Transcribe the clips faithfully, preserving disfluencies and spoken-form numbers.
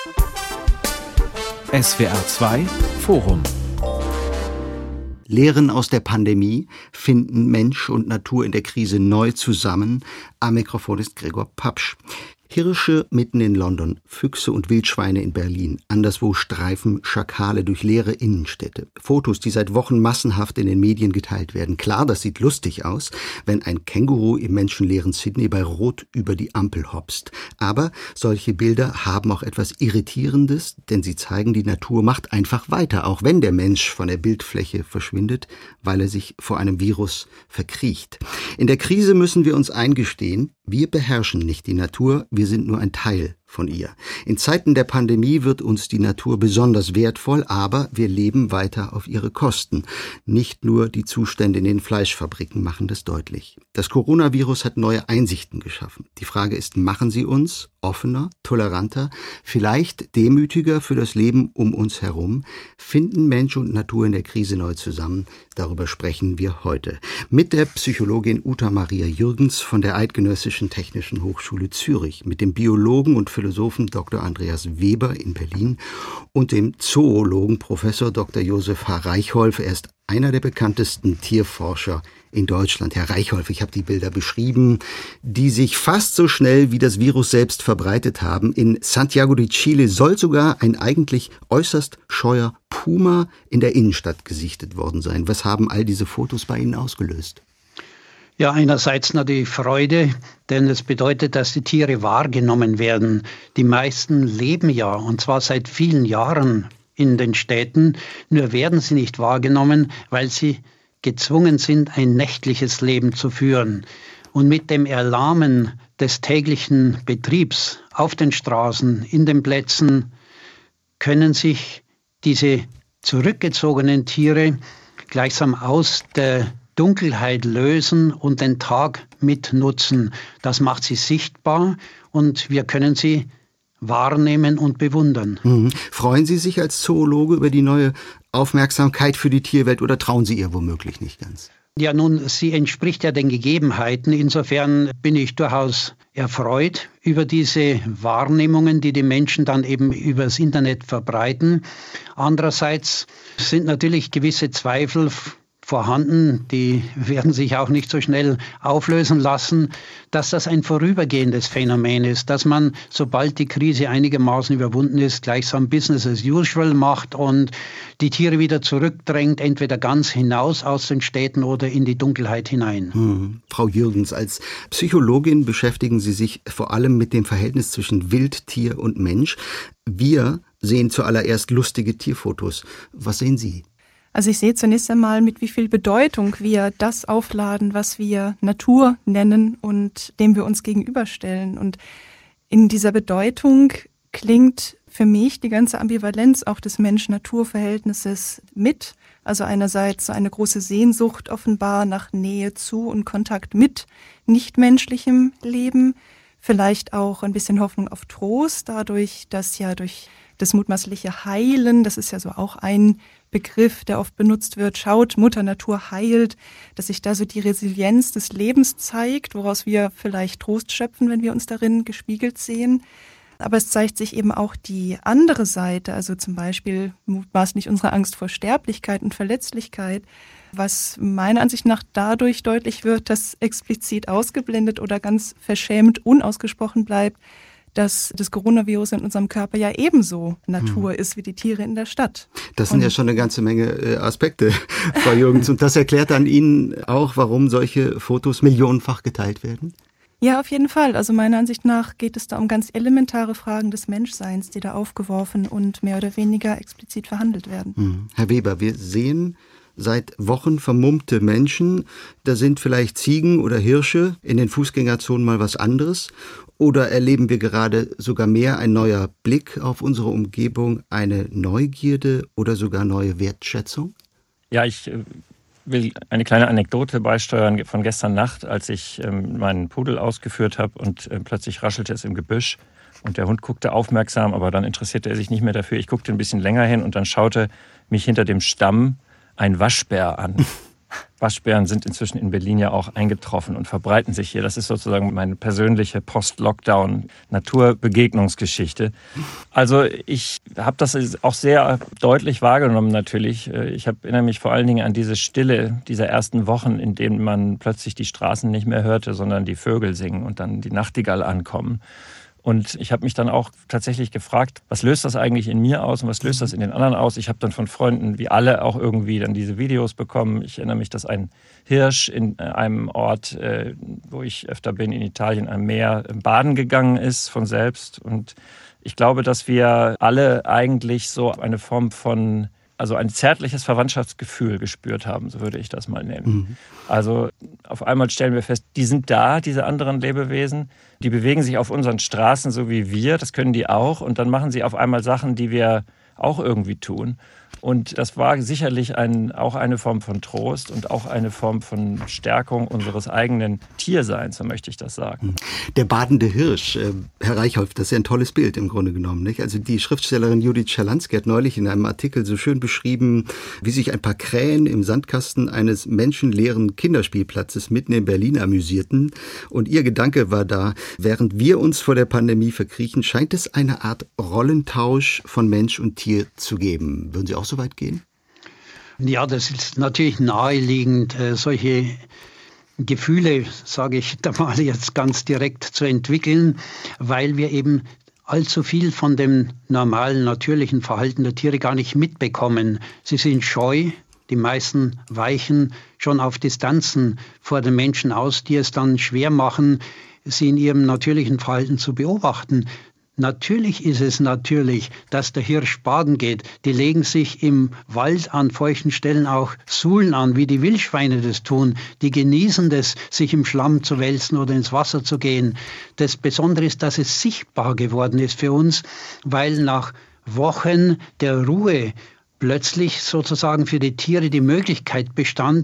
S W R zwei Forum. Lehren aus der Pandemie, finden Mensch und Natur in der Krise neu zusammen. Am Mikrofon ist Gregor Papsch. Hirsche mitten in London, Füchse und Wildschweine in Berlin, anderswo streifen Schakale durch leere Innenstädte. Fotos, die seit Wochen massenhaft in den Medien geteilt werden. Klar, das sieht lustig aus, wenn ein Känguru im menschenleeren Sydney bei Rot über die Ampel hopst. Aber solche Bilder haben auch etwas Irritierendes, denn sie zeigen, die Natur macht einfach weiter, auch wenn der Mensch von der Bildfläche verschwindet, weil er sich vor einem Virus verkriecht. In der Krise müssen wir uns eingestehen, wir beherrschen nicht die Natur, wir sind nur ein Teil von ihr. In Zeiten der Pandemie wird uns die Natur besonders wertvoll, aber wir leben weiter auf ihre Kosten. Nicht nur die Zustände in den Fleischfabriken machen das deutlich. Das Coronavirus hat neue Einsichten geschaffen. Die Frage ist, machen sie uns offener, toleranter, vielleicht demütiger für das Leben um uns herum? Finden Mensch und Natur in der Krise neu zusammen? Darüber sprechen wir heute. Mit der Psychologin Uta Maria Jürgens von der Eidgenössischen Technischen Hochschule Zürich, mit dem Biologen und Philosophen Doktor Andreas Weber in Berlin und dem Zoologen Professor Doktor Josef H. Reichholf. Er ist einer der bekanntesten Tierforscher in Deutschland. Herr Reichholf, ich habe die Bilder beschrieben, die sich fast so schnell wie das Virus selbst verbreitet haben. In Santiago de Chile soll sogar ein eigentlich äußerst scheuer Puma in der Innenstadt gesichtet worden sein. Was haben all diese Fotos bei Ihnen ausgelöst? Ja, einerseits natürlich Freude, denn es bedeutet, dass die Tiere wahrgenommen werden. Die meisten leben ja, und zwar seit vielen Jahren in den Städten, nur werden sie nicht wahrgenommen, weil sie gezwungen sind, ein nächtliches Leben zu führen. Und mit dem Erlahmen des täglichen Betriebs auf den Straßen, in den Plätzen, können sich diese zurückgezogenen Tiere gleichsam aus der Dunkelheit lösen und den Tag mitnutzen. Das macht sie sichtbar und wir können sie wahrnehmen und bewundern. Mhm. Freuen Sie sich als Zoologe über die neue Aufmerksamkeit für die Tierwelt oder trauen Sie ihr womöglich nicht ganz? Ja, nun, sie entspricht ja den Gegebenheiten. Insofern bin ich durchaus erfreut über diese Wahrnehmungen, die die Menschen dann eben übers Internet verbreiten. Andererseits sind natürlich gewisse Zweifel vorhanden, die werden sich auch nicht so schnell auflösen lassen, dass das ein vorübergehendes Phänomen ist, dass man, sobald die Krise einigermaßen überwunden ist, gleichsam Business as usual macht und die Tiere wieder zurückdrängt, entweder ganz hinaus aus den Städten oder in die Dunkelheit hinein. Hm. Frau Jürgens, als Psychologin beschäftigen Sie sich vor allem mit dem Verhältnis zwischen Wild, Tier und Mensch. Wir sehen zuallererst lustige Tierfotos. Was sehen Sie? Also ich sehe zunächst einmal, mit wie viel Bedeutung wir das aufladen, was wir Natur nennen und dem wir uns gegenüberstellen. Und in dieser Bedeutung klingt für mich die ganze Ambivalenz auch des Mensch-Natur-Verhältnisses mit. Also einerseits so eine große Sehnsucht offenbar nach Nähe zu und Kontakt mit nichtmenschlichem Leben. Vielleicht auch ein bisschen Hoffnung auf Trost, dadurch, dass ja durch das mutmaßliche Heilen, das ist ja so auch ein Begriff, der oft benutzt wird, schaut, Mutter Natur heilt, dass sich da so die Resilienz des Lebens zeigt, woraus wir vielleicht Trost schöpfen, wenn wir uns darin gespiegelt sehen. Aber es zeigt sich eben auch die andere Seite, also zum Beispiel mutmaßlich unsere Angst vor Sterblichkeit und Verletzlichkeit, was meiner Ansicht nach dadurch deutlich wird, dass explizit ausgeblendet oder ganz verschämt unausgesprochen bleibt, dass das Coronavirus in unserem Körper ja ebenso Natur hm. ist wie die Tiere in der Stadt. Das sind und ja schon eine ganze Menge äh, Aspekte, Frau Jürgens. Und das erklärt dann Ihnen auch, warum solche Fotos millionenfach geteilt werden? Ja, auf jeden Fall. Also meiner Ansicht nach geht es da um ganz elementare Fragen des Menschseins, die da aufgeworfen und mehr oder weniger explizit verhandelt werden. Hm. Herr Weber, wir sehen seit Wochen vermummte Menschen. Da sind vielleicht Ziegen oder Hirsche, in den Fußgängerzonen mal was anderes. Oder erleben wir gerade sogar mehr ein neuer Blick auf unsere Umgebung, eine Neugierde oder sogar neue Wertschätzung? Ja, ich will eine kleine Anekdote beisteuern von gestern Nacht, als ich ähm, meinen Pudel ausgeführt habe und äh, plötzlich raschelte es im Gebüsch und der Hund guckte aufmerksam, aber dann interessierte er sich nicht mehr dafür. Ich guckte ein bisschen länger hin und dann schaute mich hinter dem Stamm ein Waschbär an. Waschbären sind inzwischen in Berlin ja auch eingetroffen und verbreiten sich hier. Das ist sozusagen meine persönliche Post-Lockdown-Naturbegegnungsgeschichte. Also ich habe das auch sehr deutlich wahrgenommen natürlich. Ich erinnere mich vor allen Dingen an diese Stille dieser ersten Wochen, in denen man plötzlich die Straßen nicht mehr hörte, sondern die Vögel singen und dann die Nachtigall ankommen. Und ich habe mich dann auch tatsächlich gefragt, was löst das eigentlich in mir aus und was löst das in den anderen aus? Ich habe dann von Freunden wie alle auch irgendwie dann diese Videos bekommen. Ich erinnere mich, dass ein Hirsch in einem Ort, wo ich öfter bin, in Italien, am Meer baden gegangen ist von selbst. Und ich glaube, dass wir alle eigentlich so eine Form von, also ein zärtliches Verwandtschaftsgefühl gespürt haben, so würde ich das mal nennen. Mhm. Also auf einmal stellen wir fest, die sind da, diese anderen Lebewesen, die bewegen sich auf unseren Straßen so wie wir, das können die auch und dann machen sie auf einmal Sachen, die wir auch irgendwie tun. Und das war sicherlich ein, auch eine Form von Trost und auch eine Form von Stärkung unseres eigenen Tierseins, so möchte ich das sagen. Der badende Hirsch, äh, Herr Reichholf, das ist ja ein tolles Bild im Grunde genommen, nicht? Also die Schriftstellerin Judith Schalansky hat neulich in einem Artikel so schön beschrieben, wie sich ein paar Krähen im Sandkasten eines menschenleeren Kinderspielplatzes mitten in Berlin amüsierten. Und ihr Gedanke war da, während wir uns vor der Pandemie verkriechen, scheint es eine Art Rollentausch von Mensch und Tier zu geben. Würden Sie auch so weit gehen? Ja, das ist natürlich naheliegend, solche Gefühle, sage ich da mal jetzt ganz direkt, zu entwickeln, weil wir eben allzu viel von dem normalen, natürlichen Verhalten der Tiere gar nicht mitbekommen. Sie sind scheu, die meisten weichen schon auf Distanzen vor den Menschen aus, die es dann schwer machen, sie in ihrem natürlichen Verhalten zu beobachten. Natürlich ist es natürlich, dass der Hirsch baden geht. Die legen sich im Wald an feuchten Stellen auch Suhlen an, wie die Wildschweine das tun. Die genießen das, sich im Schlamm zu wälzen oder ins Wasser zu gehen. Das Besondere ist, dass es sichtbar geworden ist für uns, weil nach Wochen der Ruhe plötzlich sozusagen für die Tiere die Möglichkeit bestand,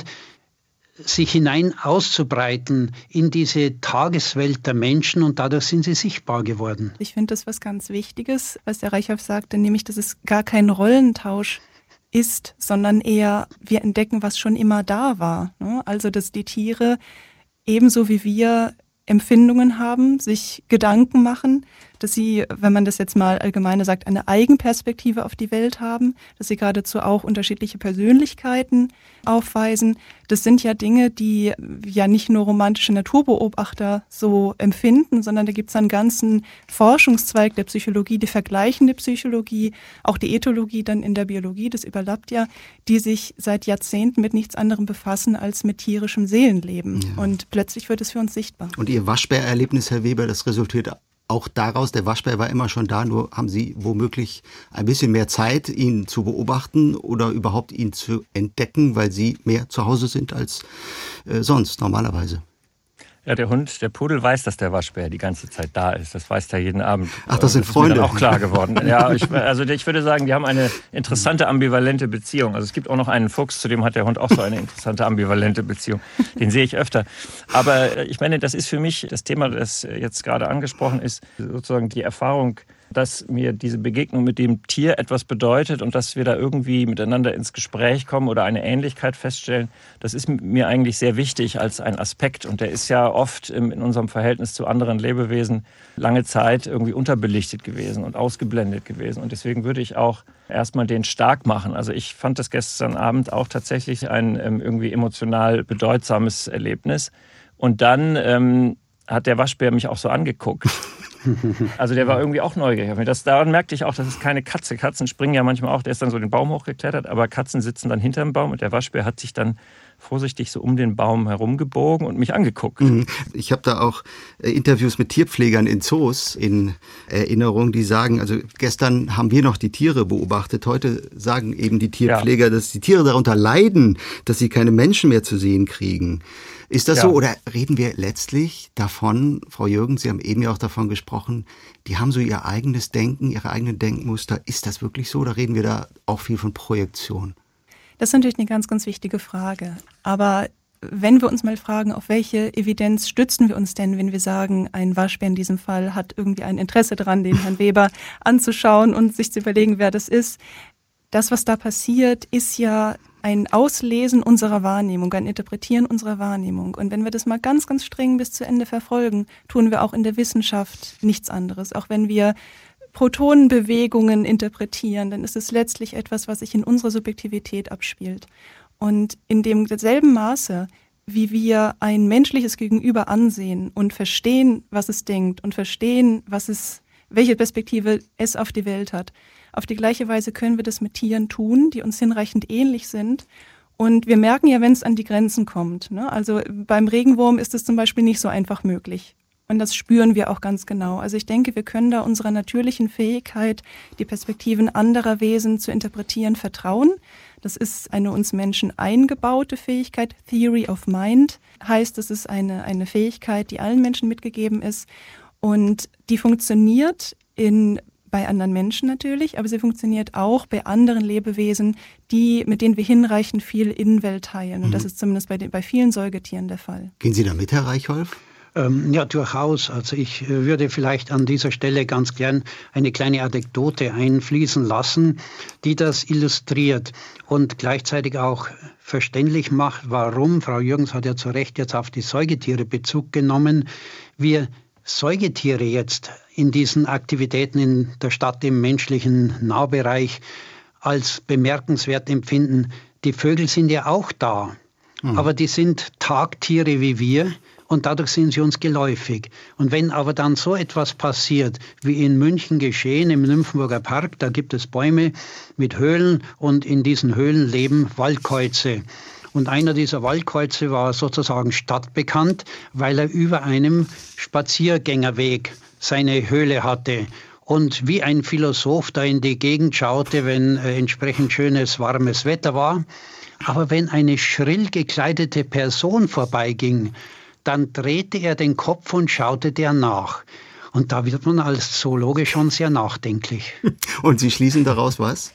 sich hinein auszubreiten in diese Tageswelt der Menschen und dadurch sind sie sichtbar geworden. Ich finde das was ganz Wichtiges, was der Reichholf sagte, nämlich, dass es gar kein Rollentausch ist, sondern eher wir entdecken, was schon immer da war. Also, dass die Tiere ebenso wie wir Empfindungen haben, sich Gedanken machen, dass sie, wenn man das jetzt mal allgemeiner sagt, eine Eigenperspektive auf die Welt haben, dass sie geradezu auch unterschiedliche Persönlichkeiten aufweisen. Das sind ja Dinge, die ja nicht nur romantische Naturbeobachter so empfinden, sondern da gibt es einen ganzen Forschungszweig der Psychologie, die vergleichende Psychologie, auch die Ethologie dann in der Biologie, das überlappt ja, die sich seit Jahrzehnten mit nichts anderem befassen als mit tierischem Seelenleben. Ja. Und plötzlich wird es für uns sichtbar. Und Ihr Waschbärerlebnis, Herr Weber, das resultiert auch daraus, der Waschbär war immer schon da, nur haben Sie womöglich ein bisschen mehr Zeit, ihn zu beobachten oder überhaupt ihn zu entdecken, weil Sie mehr zu Hause sind als äh, sonst normalerweise. Ja, der Hund, der Pudel weiß, dass der Waschbär die ganze Zeit da ist. Das weiß er jeden Abend. Ach, das sind das Freunde. Ist mir dann auch klar geworden. Ja, ich, also ich würde sagen, die haben eine interessante ambivalente Beziehung. Also es gibt auch noch einen Fuchs, zu dem hat der Hund auch so eine interessante ambivalente Beziehung. Den sehe ich öfter. Aber ich meine, das ist für mich das Thema, das jetzt gerade angesprochen ist, sozusagen die Erfahrung, dass mir diese Begegnung mit dem Tier etwas bedeutet und dass wir da irgendwie miteinander ins Gespräch kommen oder eine Ähnlichkeit feststellen, das ist mir eigentlich sehr wichtig als ein Aspekt. Und der ist ja oft in unserem Verhältnis zu anderen Lebewesen lange Zeit irgendwie unterbelichtet gewesen und ausgeblendet gewesen. Und deswegen würde ich auch erstmal den stark machen. Also ich fand das gestern Abend auch tatsächlich ein irgendwie emotional bedeutsames Erlebnis. Und dann ähm, hat der Waschbär mich auch so angeguckt. Also der war irgendwie auch neugierig. Das, daran merkte ich auch, das ist keine Katze. Katzen springen ja manchmal auch, der ist dann so den Baum hochgeklettert, aber Katzen sitzen dann hinterm Baum und der Waschbär hat sich dann vorsichtig so um den Baum herumgebogen und mich angeguckt. Ich habe da auch Interviews mit Tierpflegern in Zoos in Erinnerung, die sagen, also gestern haben wir noch die Tiere beobachtet, heute sagen eben die Tierpfleger, ja, dass die Tiere darunter leiden, dass sie keine Menschen mehr zu sehen kriegen. Ist das ja so oder reden wir letztlich davon, Frau Jürgens, Sie haben eben ja auch davon gesprochen, die haben so ihr eigenes Denken, ihre eigenen Denkmuster. Ist das wirklich so oder reden wir da auch viel von Projektion? Das ist natürlich eine ganz, ganz wichtige Frage. Aber wenn wir uns mal fragen, auf welche Evidenz stützen wir uns denn, wenn wir sagen, ein Waschbär in diesem Fall hat irgendwie ein Interesse daran, den Herrn Weber anzuschauen und sich zu überlegen, wer das ist. Das, was da passiert, ist ja ein Auslesen unserer Wahrnehmung, ein Interpretieren unserer Wahrnehmung. Und wenn wir das mal ganz, ganz streng bis zu Ende verfolgen, tun wir auch in der Wissenschaft nichts anderes. Auch wenn wir Protonenbewegungen interpretieren, dann ist es letztlich etwas, was sich in unserer Subjektivität abspielt. Und in demselben Maße, wie wir ein menschliches Gegenüber ansehen und verstehen, was es denkt und verstehen, was es, welche Perspektive es auf die Welt hat, auf die gleiche Weise können wir das mit Tieren tun, die uns hinreichend ähnlich sind. Und wir merken ja, wenn es an die Grenzen kommt, ne? Also beim Regenwurm ist es zum Beispiel nicht so einfach möglich. Und das spüren wir auch ganz genau. Also ich denke, wir können da unserer natürlichen Fähigkeit, die Perspektiven anderer Wesen zu interpretieren, vertrauen. Das ist eine uns Menschen eingebaute Fähigkeit. Theory of Mind heißt, es ist eine, eine Fähigkeit, die allen Menschen mitgegeben ist. Und die funktioniert in bei anderen Menschen natürlich, aber sie funktioniert auch bei anderen Lebewesen, die, mit denen wir hinreichend viel Innenwelt teilen. Und mhm. das ist zumindest bei, den, bei vielen Säugetieren der Fall. Gehen Sie da mit, Herr Reichholf? Ähm, ja, durchaus. Also ich würde vielleicht an dieser Stelle ganz gern eine kleine Anekdote einfließen lassen, die das illustriert und gleichzeitig auch verständlich macht, warum, Frau Jürgens hat ja zu Recht jetzt auf die Säugetiere Bezug genommen, wir Säugetiere jetzt in diesen Aktivitäten in der Stadt im menschlichen Nahbereich als bemerkenswert empfinden. Die Vögel sind ja auch da, mhm. aber die sind Tagtiere wie wir und dadurch sind sie uns geläufig. Und wenn aber dann so etwas passiert, wie in München geschehen, im Nymphenburger Park, da gibt es Bäume mit Höhlen und in diesen Höhlen leben Waldkäuze. Und einer dieser Waldkäuze war sozusagen stadtbekannt, weil er über einem Spaziergängerweg seine Höhle hatte. Und wie ein Philosoph da in die Gegend schaute, wenn äh, entsprechend schönes, warmes Wetter war. Aber wenn eine schrill gekleidete Person vorbeiging, dann drehte er den Kopf und schaute der nach. Und da wird man als Zoologe schon sehr nachdenklich. Und Sie schließen daraus was?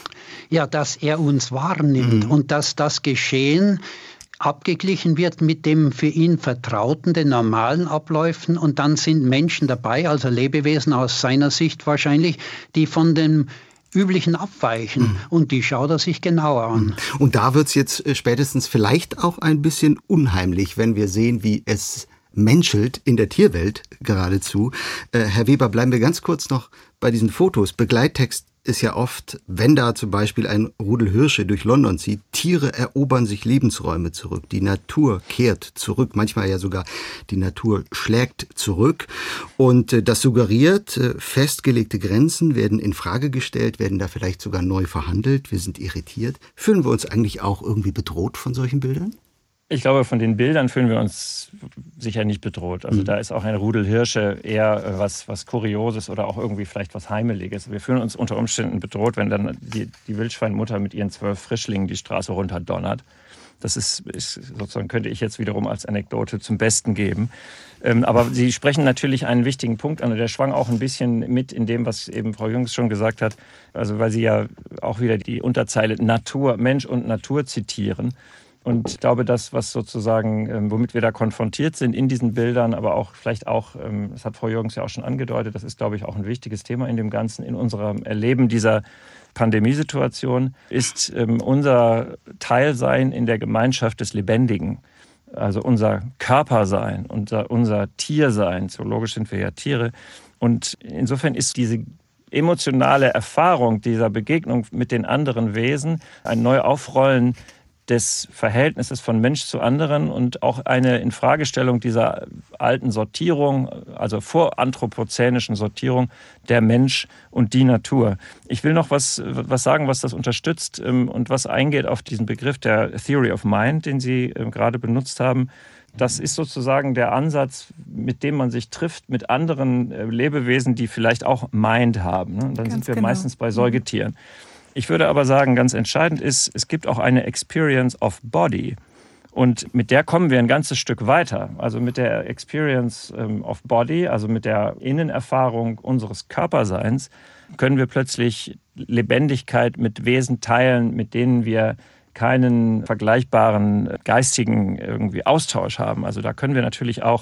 Ja, dass er uns wahrnimmt mhm. und dass das Geschehen abgeglichen wird mit dem für ihn vertrauten, den normalen Abläufen. Und dann sind Menschen dabei, also Lebewesen aus seiner Sicht wahrscheinlich, die von dem Üblichen abweichen. Mhm. Und die schaut er sich genauer an. Und da wird's jetzt spätestens vielleicht auch ein bisschen unheimlich, wenn wir sehen, wie es menschelt in der Tierwelt geradezu. Äh, Herr Weber, bleiben wir ganz kurz noch bei diesen Fotos. Begleittext ist ja oft, wenn da zum Beispiel ein Rudel Hirsche durch London zieht, Tiere erobern sich Lebensräume zurück, die Natur kehrt zurück, manchmal ja sogar die Natur schlägt zurück. Und äh, das suggeriert, äh, festgelegte Grenzen werden in Frage gestellt, werden da vielleicht sogar neu verhandelt, wir sind irritiert. Fühlen wir uns eigentlich auch irgendwie bedroht von solchen Bildern? Ich glaube, von den Bildern fühlen wir uns sicher nicht bedroht. Also mhm. da ist auch ein Rudel Hirsche eher was, was Kurioses oder auch irgendwie vielleicht was Heimeliges. Wir fühlen uns unter Umständen bedroht, wenn dann die, die Wildschweinmutter mit ihren zwölf Frischlingen die Straße runter donnert. Das ist, ist sozusagen, könnte ich jetzt wiederum als Anekdote zum Besten geben. Ähm, aber Sie sprechen natürlich einen wichtigen Punkt an. Der schwang auch ein bisschen mit in dem, was eben Frau Jürgens schon gesagt hat. Also weil Sie ja auch wieder die Unterzeile Natur, Mensch und Natur zitieren. Und ich glaube, das, was sozusagen, womit wir da konfrontiert sind in diesen Bildern, aber auch vielleicht auch, das hat Frau Jürgens ja auch schon angedeutet, das ist, glaube ich, auch ein wichtiges Thema in dem Ganzen, in unserem Erleben dieser Pandemiesituation, ist unser Teilsein in der Gemeinschaft des Lebendigen. Also unser Körpersein, unser, unser Tiersein, zoologisch sind wir ja Tiere. Und insofern ist diese emotionale Erfahrung dieser Begegnung mit den anderen Wesen ein Neuaufrollen des Verhältnisses von Mensch zu anderen und auch eine Infragestellung dieser alten Sortierung, also voranthropozänischen Sortierung der Mensch und die Natur. Ich will noch was, was sagen, was das unterstützt und was eingeht auf diesen Begriff der Theory of Mind, den Sie gerade benutzt haben. Das ist sozusagen der Ansatz, mit dem man sich trifft mit anderen Lebewesen, die vielleicht auch Mind haben. Und dann Ganz sind wir genau. meistens bei Säugetieren. Ich würde aber sagen, ganz entscheidend ist, es gibt auch eine Experience of Body. Und mit der kommen wir ein ganzes Stück weiter. Also mit der Experience of Body, also mit der Innenerfahrung unseres Körperseins, können wir plötzlich Lebendigkeit mit Wesen teilen, mit denen wir keinen vergleichbaren geistigen irgendwie Austausch haben. Also da können wir natürlich auch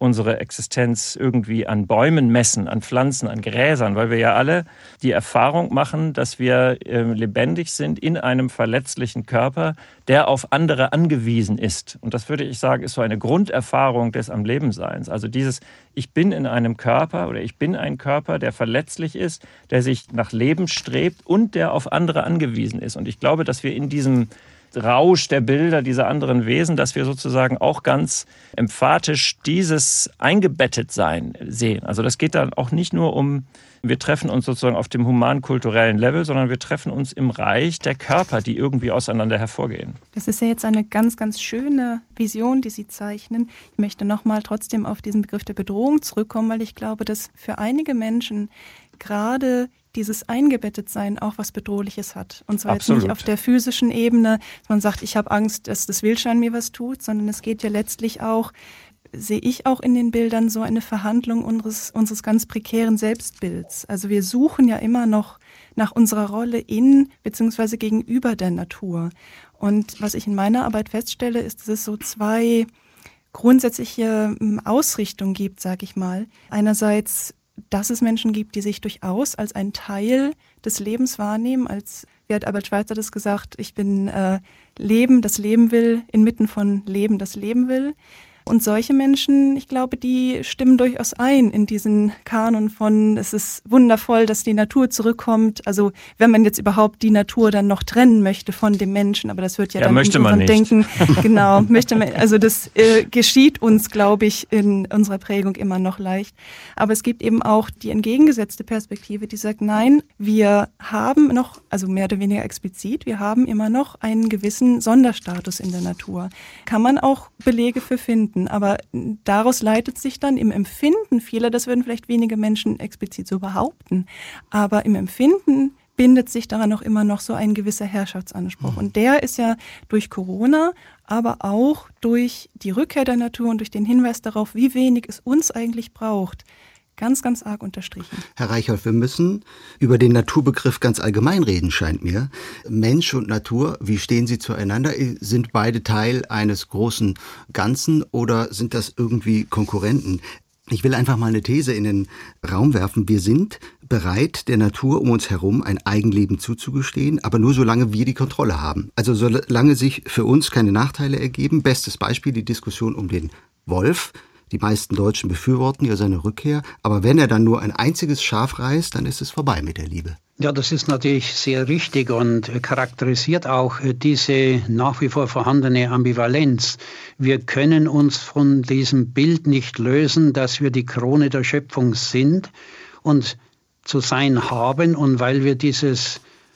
unsere Existenz irgendwie an Bäumen messen, an Pflanzen, an Gräsern, weil wir ja alle die Erfahrung machen, dass wir äh, lebendig sind in einem verletzlichen Körper, der auf andere angewiesen ist. Und das würde ich sagen, ist so eine Grunderfahrung des am Lebenseins. Also dieses, ich bin in einem Körper oder ich bin ein Körper, der verletzlich ist, der sich nach Leben strebt und der auf andere angewiesen ist. Und ich glaube, dass wir in diesem Rausch der Bilder dieser anderen Wesen, dass wir sozusagen auch ganz emphatisch dieses Eingebettetsein sehen. Also das geht dann auch nicht nur um, wir treffen uns sozusagen auf dem human-kulturellen Level, sondern wir treffen uns im Reich der Körper, die irgendwie auseinander hervorgehen. Das ist ja jetzt eine ganz, ganz schöne Vision, die Sie zeichnen. Ich möchte nochmal trotzdem auf diesen Begriff der Bedrohung zurückkommen, weil ich glaube, dass für einige Menschen gerade dieses Eingebettetsein auch was Bedrohliches hat. Und zwar Absolut. Jetzt nicht auf der physischen Ebene, dass man sagt, ich habe Angst, dass das Wildschwein mir was tut, sondern es geht ja letztlich auch, sehe ich auch in den Bildern, so eine Verhandlung unseres, unseres ganz prekären Selbstbilds. Also wir suchen ja immer noch nach unserer Rolle in bzw. gegenüber der Natur. Und was ich in meiner Arbeit feststelle, ist, dass es so zwei grundsätzliche Ausrichtungen gibt, sage ich mal. Einerseits, dass es Menschen gibt, die sich durchaus als ein Teil des Lebens wahrnehmen, als, wie hat Albert Schweitzer das gesagt, ich bin äh, Leben, das Leben will, inmitten von Leben, das Leben will. Und solche Menschen, ich glaube, die stimmen durchaus ein in diesen Kanon von, es ist wundervoll, dass die Natur zurückkommt. Also wenn man jetzt überhaupt die Natur dann noch trennen möchte von dem Menschen, aber das wird ja, ja dann möchte in unserem man nicht. Denken, genau, möchte man, also das äh, geschieht uns, glaube ich, in unserer Prägung immer noch leicht. Aber es gibt eben auch die entgegengesetzte Perspektive, die sagt, nein, wir haben noch, also mehr oder weniger explizit, wir haben immer noch einen gewissen Sonderstatus in der Natur. Kann man auch Belege für finden. Aber daraus leitet sich dann im Empfinden vieler, das würden vielleicht wenige Menschen explizit so behaupten, aber im Empfinden bindet sich daran auch immer noch so ein gewisser Herrschaftsanspruch. Und der ist ja durch Corona, aber auch durch die Rückkehr der Natur und durch den Hinweis darauf, wie wenig es uns eigentlich braucht, ganz, ganz arg unterstrichen. Herr Reichholf, wir müssen über den Naturbegriff ganz allgemein reden, scheint mir. Mensch und Natur, wie stehen sie zueinander? Sind beide Teil eines großen Ganzen oder sind das irgendwie Konkurrenten? Ich will einfach mal eine These in den Raum werfen. Wir sind bereit, der Natur um uns herum ein Eigenleben zuzugestehen, aber nur solange wir die Kontrolle haben. Also solange sich für uns keine Nachteile ergeben. Bestes Beispiel, die Diskussion um den Wolf. Die meisten Deutschen befürworten ja seine Rückkehr, aber wenn er dann nur ein einziges Schaf reißt, dann ist es vorbei mit der Liebe. Ja, das ist natürlich sehr richtig und charakterisiert auch diese nach wie vor vorhandene Ambivalenz. Wir können uns von diesem Bild nicht lösen, dass wir die Krone der Schöpfung sind und zu sein haben. Und weil wir dieses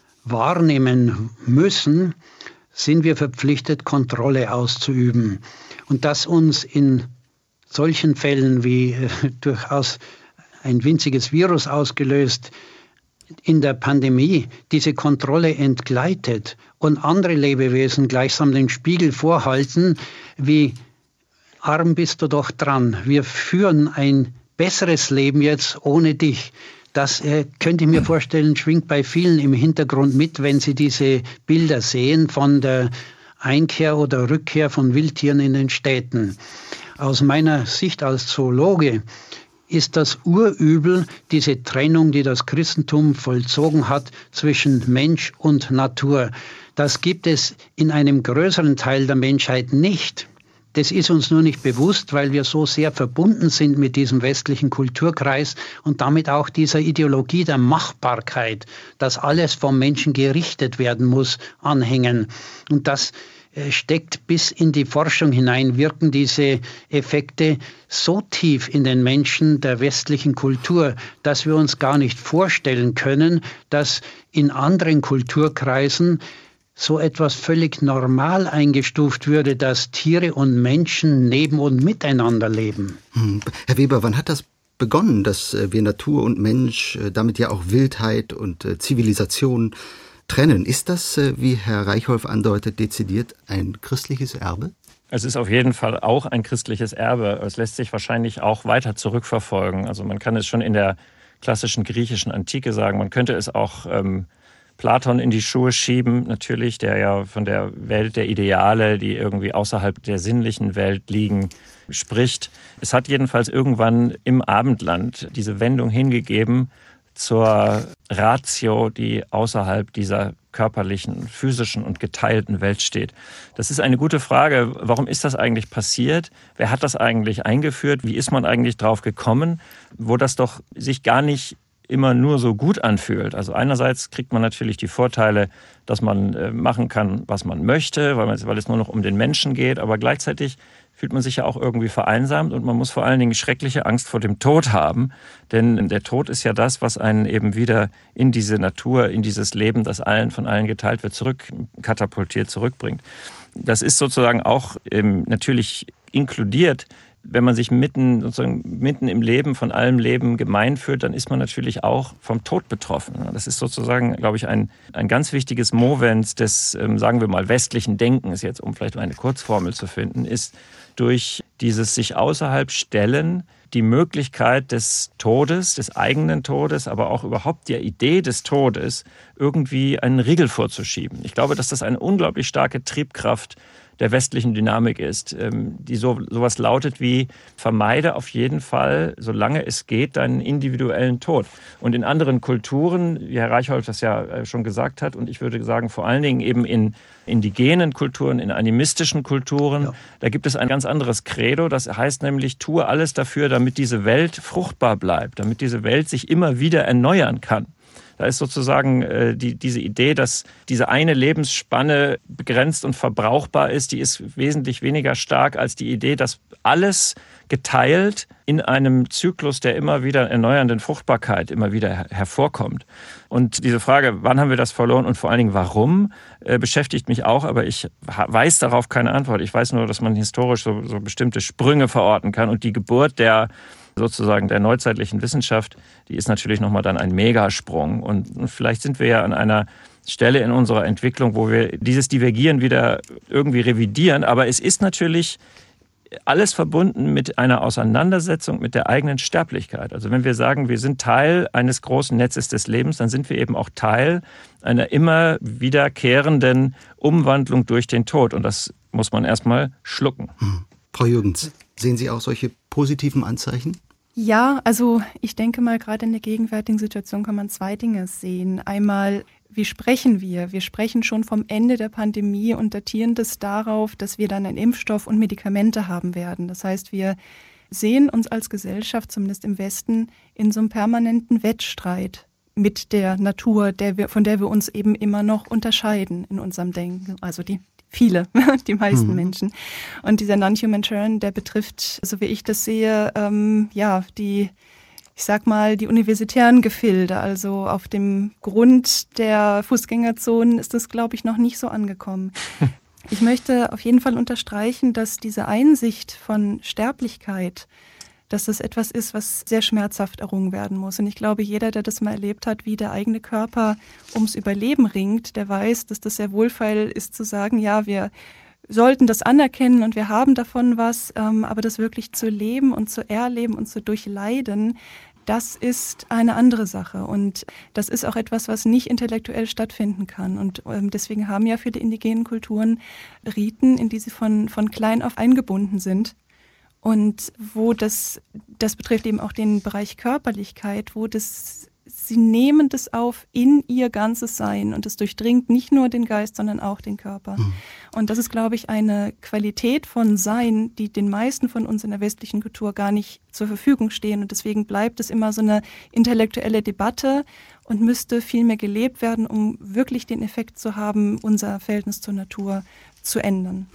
wahrnehmen müssen, sind wir verpflichtet, Kontrolle auszuüben. Und dass uns in solchen Fällen wie äh, durchaus ein winziges Virus ausgelöst in der Pandemie diese Kontrolle entgleitet und andere Lebewesen gleichsam den Spiegel vorhalten, wie arm bist du doch dran. Wir führen ein besseres Leben jetzt ohne dich. Das äh, könnte ich mir vorstellen, schwingt bei vielen im Hintergrund mit, wenn sie diese Bilder sehen von der Einkehr oder Rückkehr von Wildtieren in den Städten. Aus meiner Sicht als Zoologe ist das Urübel diese Trennung, die das Christentum vollzogen hat zwischen Mensch und Natur. Das gibt es in einem größeren Teil der Menschheit nicht. Das ist uns nur nicht bewusst, weil wir so sehr verbunden sind mit diesem westlichen Kulturkreis und damit auch dieser Ideologie der Machbarkeit, dass alles vom Menschen gerichtet werden muss, anhängen. Und das steckt bis in die Forschung hinein, wirken diese Effekte so tief in den Menschen der westlichen Kultur, dass wir uns gar nicht vorstellen können, dass in anderen Kulturkreisen so etwas völlig normal eingestuft würde, dass Tiere und Menschen neben und miteinander leben. Hm. Herr Weber, wann hat das begonnen, dass wir Natur und Mensch, damit ja auch Wildheit und Zivilisation trennen? Ist das, wie Herr Reichholf andeutet, dezidiert ein christliches Erbe? Es ist auf jeden Fall auch ein christliches Erbe. Es lässt sich wahrscheinlich auch weiter zurückverfolgen. Also man kann es schon in der klassischen griechischen Antike sagen. Man könnte es auch ähm, Platon in die Schuhe schieben, natürlich, der ja von der Welt der Ideale, die irgendwie außerhalb der sinnlichen Welt liegen, spricht. Es hat jedenfalls irgendwann im Abendland diese Wendung hingegeben zur Ratio, die außerhalb dieser körperlichen, physischen und geteilten Welt steht. Das ist eine gute Frage. Warum ist das eigentlich passiert? Wer hat das eigentlich eingeführt? Wie ist man eigentlich drauf gekommen, wo das doch sich gar nicht immer nur so gut anfühlt. Also einerseits kriegt man natürlich die Vorteile, dass man machen kann, was man möchte, weil, man, weil es nur noch um den Menschen geht, aber gleichzeitig fühlt man sich ja auch irgendwie vereinsamt und man muss vor allen Dingen schreckliche Angst vor dem Tod haben, denn der Tod ist ja das, was einen eben wieder in diese Natur, in dieses Leben, das allen von allen geteilt wird, zurückkatapultiert, zurückbringt. Das ist sozusagen auch ähm, natürlich inkludiert. Wenn man sich mitten, sozusagen mitten im Leben von allem Leben gemein fühlt, dann ist man natürlich auch vom Tod betroffen. Das ist sozusagen, glaube ich, ein, ein ganz wichtiges Movens des, ähm, sagen wir mal, westlichen Denkens, jetzt um vielleicht eine Kurzformel zu finden, ist durch dieses sich außerhalb stellen, die Möglichkeit des Todes, des eigenen Todes, aber auch überhaupt der Idee des Todes, irgendwie einen Riegel vorzuschieben. Ich glaube, dass das eine unglaublich starke Triebkraft der westlichen Dynamik ist, die so sowas lautet wie: Vermeide auf jeden Fall, solange es geht, deinen individuellen Tod. Und in anderen Kulturen, wie Herr Reichholf das ja schon gesagt hat, und ich würde sagen vor allen Dingen eben in indigenen Kulturen, in animistischen Kulturen, ja. Da gibt es ein ganz anderes Credo, das heißt nämlich, tue alles dafür, damit diese Welt fruchtbar bleibt, damit diese Welt sich immer wieder erneuern kann. Da ist sozusagen äh, die, diese Idee, dass diese eine Lebensspanne begrenzt und verbrauchbar ist, die ist wesentlich weniger stark als die Idee, dass alles geteilt in einem Zyklus der immer wieder erneuernden Fruchtbarkeit immer wieder her- hervorkommt. Und diese Frage, wann haben wir das verloren und vor allen Dingen warum, äh, beschäftigt mich auch, aber ich ha- weiß darauf keine Antwort. Ich weiß nur, dass man historisch so, so bestimmte Sprünge verorten kann und die Geburt der sozusagen der neuzeitlichen Wissenschaft, die ist natürlich nochmal dann ein Megasprung. Und vielleicht sind wir ja an einer Stelle in unserer Entwicklung, wo wir dieses Divergieren wieder irgendwie revidieren. Aber es ist natürlich alles verbunden mit einer Auseinandersetzung mit der eigenen Sterblichkeit. Also wenn wir sagen, wir sind Teil eines großen Netzes des Lebens, dann sind wir eben auch Teil einer immer wiederkehrenden Umwandlung durch den Tod. Und das muss man erstmal schlucken. Hm. Frau Jürgens, sehen Sie auch solche positiven Anzeichen? Ja, also ich denke mal, gerade in der gegenwärtigen Situation kann man zwei Dinge sehen. Einmal, wie sprechen wir? Wir sprechen schon vom Ende der Pandemie und datieren das darauf, dass wir dann einen Impfstoff und Medikamente haben werden. Das heißt, wir sehen uns als Gesellschaft, zumindest im Westen, in so einem permanenten Wettstreit mit der Natur, der wir, von der wir uns eben immer noch unterscheiden in unserem Denken. Also die Viele, die meisten mhm. Menschen. Und dieser Non-Human Turn, der betrifft, so wie ich das sehe, ähm, ja, die, ich sag mal, die universitären Gefilde. Also auf dem Grund der Fußgängerzonen ist das, glaube ich, noch nicht so angekommen. Ich möchte auf jeden Fall unterstreichen, dass diese Einsicht von Sterblichkeit, dass das etwas ist, was sehr schmerzhaft errungen werden muss. Und ich glaube, jeder, der das mal erlebt hat, wie der eigene Körper ums Überleben ringt, der weiß, dass das sehr wohlfeil ist zu sagen, ja, wir sollten das anerkennen und wir haben davon was, ähm, aber das wirklich zu leben und zu erleben und zu durchleiden, das ist eine andere Sache. Und das ist auch etwas, was nicht intellektuell stattfinden kann. Und ähm, deswegen haben ja viele indigenen Kulturen Riten, in die sie von, von klein auf eingebunden sind. Und wo das, das betrifft eben auch den Bereich Körperlichkeit, wo das, sie nehmen das auf in ihr ganzes Sein und es durchdringt nicht nur den Geist, sondern auch den Körper. Mhm. Und das ist, glaube ich, eine Qualität von Sein, die den meisten von uns in der westlichen Kultur gar nicht zur Verfügung stehen. Und deswegen bleibt es immer so eine intellektuelle Debatte und müsste viel mehr gelebt werden, um wirklich den Effekt zu haben, unser Verhältnis zur Natur zu ändern.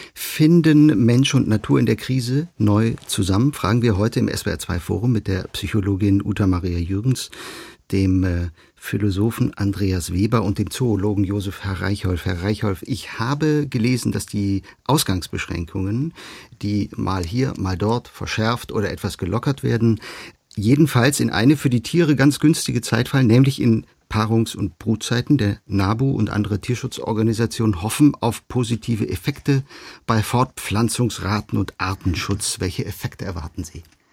Finden Mensch und Natur in der Krise neu zusammen? Fragen wir heute im S W R zwei Forum mit der Psychologin Uta Maria Jürgens, dem äh, Philosophen Andreas Weber und dem Zoologen Josef Herr Reichholf. Herr Reichholf, ich habe gelesen, dass die Ausgangsbeschränkungen, die mal hier, mal dort verschärft oder etwas gelockert werden, jedenfalls in eine für die Tiere ganz günstige Zeit fallen, nämlich in Paarungs- und Brutzeiten. Der NABU und andere Tierschutzorganisationen hoffen auf positive Effekte bei Fortpflanzungsraten und Artenschutz. Welche Effekte erwarten Sie?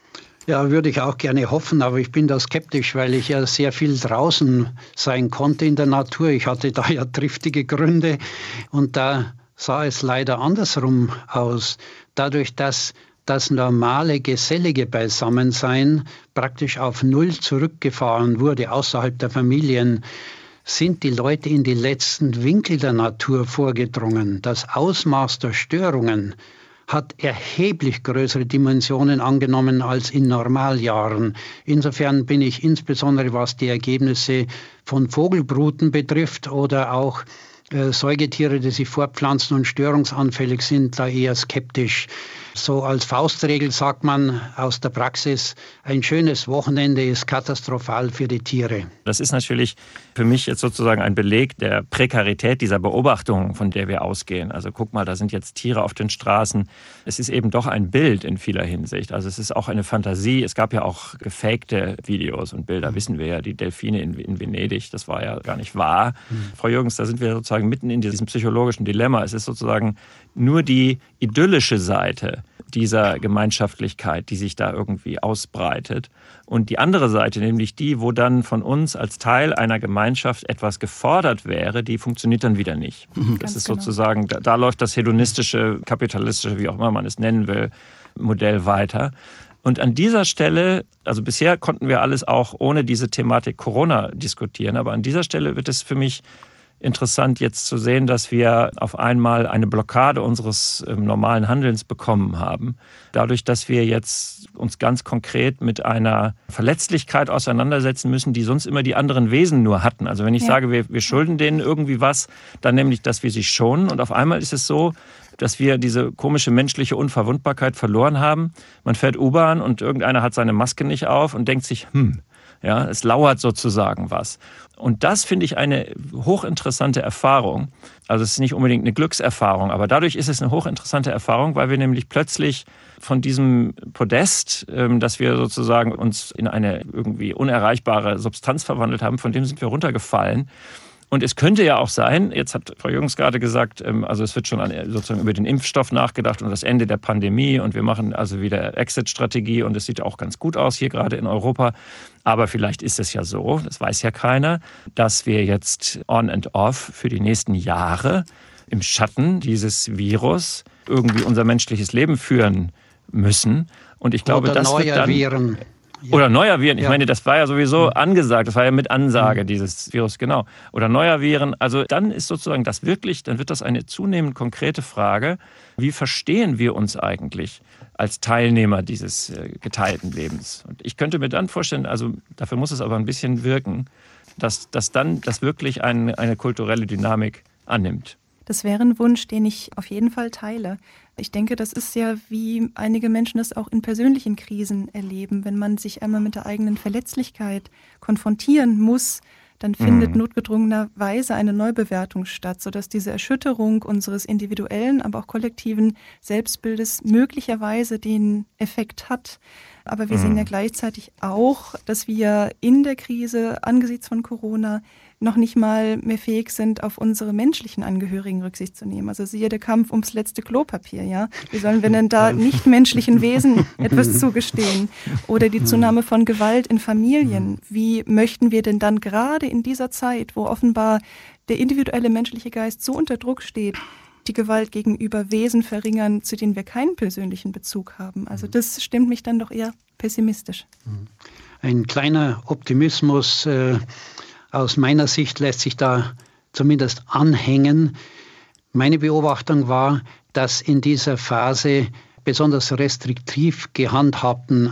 Ja, würde ich auch gerne hoffen, aber ich bin da skeptisch, weil ich ja sehr viel draußen sein konnte in der Natur. Ich hatte da ja triftige Gründe und da sah es leider andersrum aus. Dadurch, dass das normale, gesellige Beisammensein praktisch auf Null zurückgefahren wurde, außerhalb der Familien, sind die Leute in die letzten Winkel der Natur vorgedrungen. Das Ausmaß der Störungen hat erheblich größere Dimensionen angenommen als in Normaljahren. Insofern bin ich insbesondere, was die Ergebnisse von Vogelbruten betrifft oder auch äh, Säugetiere, die sich fortpflanzen und störungsanfällig sind, da eher skeptisch. So als Faustregel sagt man aus der Praxis, ein schönes Wochenende ist katastrophal für die Tiere. Das ist natürlich für mich jetzt sozusagen ein Beleg der Prekarität dieser Beobachtung, von der wir ausgehen. Also guck mal, da sind jetzt Tiere auf den Straßen. Es ist eben doch ein Bild in vieler Hinsicht. Also es ist auch eine Fantasie. Es gab ja auch gefakte Videos und Bilder, wissen wir ja, die Delfine in, in Venedig, das war ja gar nicht wahr. Mhm. Frau Jürgens, da sind wir sozusagen mitten in diesem psychologischen Dilemma. Es ist sozusagen nur die idyllische Seite dieser Gemeinschaftlichkeit, die sich da irgendwie ausbreitet. Und die andere Seite, nämlich die, wo dann von uns als Teil einer Gemeinschaft etwas gefordert wäre, die funktioniert dann wieder nicht. Mhm. Das ist sozusagen, da, da läuft das hedonistische, kapitalistische, wie auch immer man es nennen will, Modell weiter. Und an dieser Stelle, also bisher konnten wir alles auch ohne diese Thematik Corona diskutieren, aber an dieser Stelle wird es für mich interessant jetzt zu sehen, dass wir auf einmal eine Blockade unseres äh, normalen Handelns bekommen haben. Dadurch, dass wir jetzt uns ganz konkret mit einer Verletzlichkeit auseinandersetzen müssen, die sonst immer die anderen Wesen nur hatten. Also wenn ich ja. sage, wir, wir schulden denen irgendwie was, dann nämlich, dass wir sie schonen. Und auf einmal ist es so, dass wir diese komische menschliche Unverwundbarkeit verloren haben. Man fährt U-Bahn und irgendeiner hat seine Maske nicht auf und denkt sich, hm, ja, es lauert sozusagen was. Und das finde ich eine hochinteressante Erfahrung. Also es ist nicht unbedingt eine Glückserfahrung, aber dadurch ist es eine hochinteressante Erfahrung, weil wir nämlich plötzlich von diesem Podest, dass wir sozusagen uns in eine irgendwie unerreichbare Substanz verwandelt haben, von dem sind wir runtergefallen. Und es könnte ja auch sein, jetzt hat Frau Jürgens gerade gesagt, also es wird schon sozusagen über den Impfstoff nachgedacht und das Ende der Pandemie und wir machen also wieder Exit-Strategie und es sieht auch ganz gut aus hier gerade in Europa. Aber vielleicht ist es ja so, das weiß ja keiner, dass wir jetzt on and off für die nächsten Jahre im Schatten dieses Virus irgendwie unser menschliches Leben führen müssen. Und ich glaube, Oder das wird dann... Viren. Ja. Oder neuer Viren. Ich ja. meine, das war ja sowieso angesagt. Das war ja mit Ansage, mhm. dieses Virus, genau. Oder neuer Viren. Also dann ist sozusagen das wirklich, dann wird das eine zunehmend konkrete Frage. Wie verstehen wir uns eigentlich als Teilnehmer dieses äh, geteilten Lebens? Und ich könnte mir dann vorstellen, also dafür muss es aber ein bisschen wirken, dass, dass dann das wirklich ein, eine kulturelle Dynamik annimmt. Das wäre ein Wunsch, den ich auf jeden Fall teile. Ich denke, das ist ja, wie einige Menschen das auch in persönlichen Krisen erleben. Wenn man sich einmal mit der eigenen Verletzlichkeit konfrontieren muss, dann findet mhm. notgedrungenerweise eine Neubewertung statt, sodass diese Erschütterung unseres individuellen, aber auch kollektiven Selbstbildes möglicherweise den Effekt hat. Aber wir mhm. sehen ja gleichzeitig auch, dass wir in der Krise angesichts von Corona noch nicht mal mehr fähig sind, auf unsere menschlichen Angehörigen Rücksicht zu nehmen. Also siehe der Kampf ums letzte Klopapier, ja. Wie sollen wir denn da nichtmenschlichen Wesen etwas zugestehen? Oder die Zunahme von Gewalt in Familien. Wie möchten wir denn dann gerade in dieser Zeit, wo offenbar der individuelle menschliche Geist so unter Druck steht, die Gewalt gegenüber Wesen verringern, zu denen wir keinen persönlichen Bezug haben? Also das stimmt mich dann doch eher pessimistisch. Ein kleiner Optimismus äh aus meiner Sicht lässt sich da zumindest anhängen. Meine Beobachtung war, dass in dieser Phase besonders restriktiv gehandhabten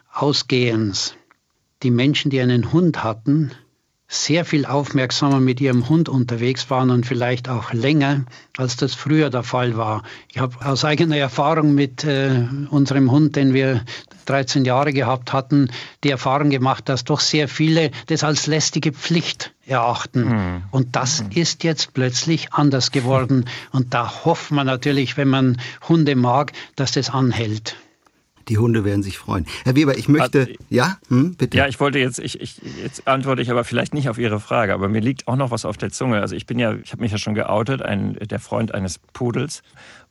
Ausgehens die Menschen, die einen Hund hatten, sehr viel aufmerksamer mit ihrem Hund unterwegs waren und vielleicht auch länger, als das früher der Fall war. Ich habe aus eigener Erfahrung mit äh, unserem Hund, den wir dreizehn Jahre gehabt hatten, die Erfahrung gemacht, dass doch sehr viele das als lästige Pflicht erachten. Mhm. Und das mhm. ist jetzt plötzlich anders geworden. Und da hofft man natürlich, wenn man Hunde mag, dass das anhält. Die Hunde werden sich freuen. Herr Weber, ich möchte... Also, ja, hm, bitte. Ja, ich wollte jetzt, ich, ich, jetzt antworte ich aber vielleicht nicht auf Ihre Frage, aber mir liegt auch noch was auf der Zunge. Also ich bin ja, ich habe mich ja schon geoutet, ein, der Freund eines Pudels.